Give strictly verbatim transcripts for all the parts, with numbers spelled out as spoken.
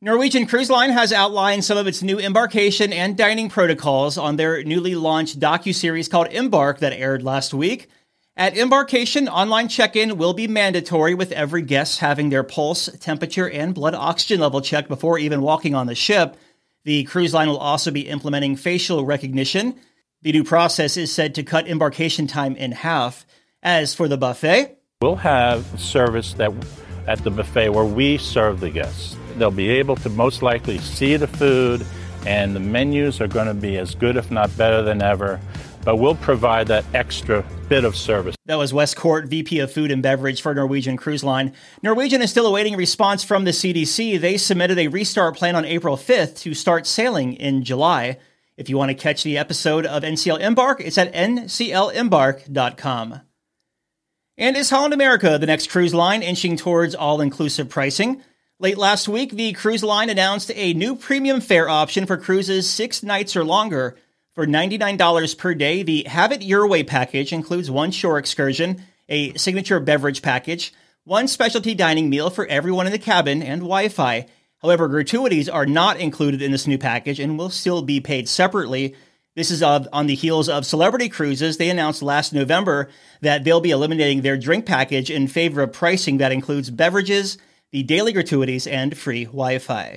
Norwegian Cruise Line has outlined some of its new embarkation and dining protocols on their newly launched docuseries called Embark that aired last week. At embarkation, online check-in will be mandatory, with every guest having their pulse, temperature, and blood oxygen level checked before even walking on the ship. The cruise line will also be implementing facial recognition. The new process is said to cut embarkation time in half. As for the buffet, we'll have service that at the buffet where we serve the guests. They'll be able to most likely see the food, and the menus are going to be as good, if not better than ever. But we'll provide that extra bit of service. That was Wes Court, V P of Food and Beverage for Norwegian Cruise Line. Norwegian is still awaiting a response from the C D C. They submitted a restart plan on April fifth to start sailing in July. If you want to catch the episode of N C L Embark, it's at N C L embark dot com. And is Holland America the next cruise line inching towards all-inclusive pricing? Late last week, the cruise line announced a new premium fare option for cruises six nights or longer. For ninety-nine dollars per day, the Have It Your Way package includes one shore excursion, a signature beverage package, one specialty dining meal for everyone in the cabin, and Wi-Fi. However, gratuities are not included in this new package and will still be paid separately. This is on the heels of Celebrity Cruises. They announced last November that they'll be eliminating their drink package in favor of pricing that includes beverages, the daily gratuities, and free Wi-Fi.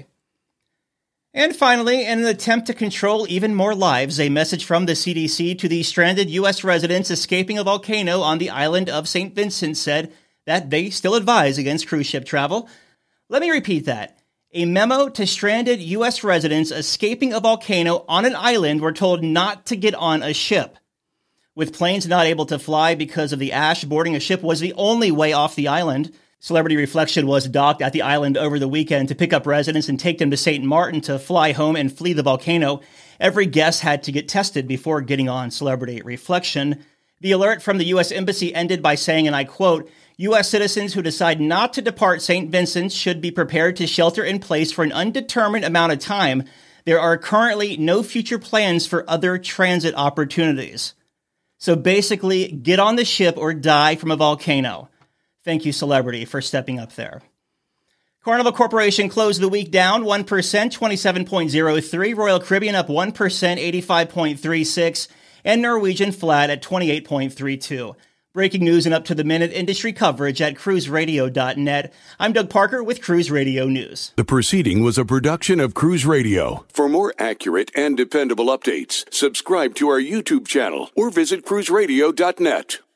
And finally, in an attempt to control even more lives, a message from the C D C to the stranded U S residents escaping a volcano on the island of Saint Vincent said that they still advise against cruise ship travel. Let me repeat that. A memo to stranded U S residents escaping a volcano on an island were told not to get on a ship. With planes not able to fly because of the ash, boarding a ship was the only way off the island. Celebrity Reflection was docked at the island over the weekend to pick up residents and take them to Saint Martin to fly home and flee the volcano. Every guest had to get tested before getting on Celebrity Reflection. The alert from the U S Embassy ended by saying, and I quote, U S citizens who decide not to depart Saint Vincent should be prepared to shelter in place for an undetermined amount of time. There are currently no future plans for other transit opportunities. So basically, get on the ship or die from a volcano. Thank you, Celebrity, for stepping up there. Carnival Corporation closed the week down one percent, twenty-seven point oh three. Royal Caribbean up one percent, eighty-five point three six. And Norwegian flat at twenty-eight point three two. Breaking news and up-to-the-minute industry coverage at cruise radio dot net. I'm Doug Parker with Cruise Radio News. The proceeding was a production of Cruise Radio. For more accurate and dependable updates, subscribe to our YouTube channel or visit cruise radio dot net.